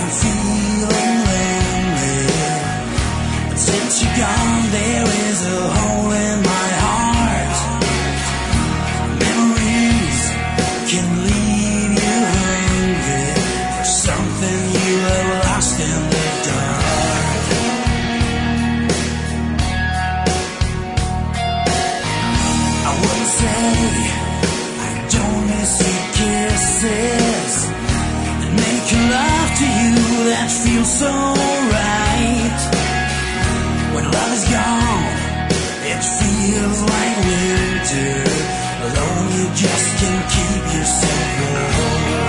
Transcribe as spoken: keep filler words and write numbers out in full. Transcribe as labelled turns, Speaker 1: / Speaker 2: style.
Speaker 1: I'm feeling lonely. But since you're gone, there is a hole in my heart. Memories can leave you hungry for something you have lost in the dark. I wouldn't say I don't miss your kisses and make love to you that feels so right. When love is gone, it feels like winter. Alone you just can't keep yourself warm.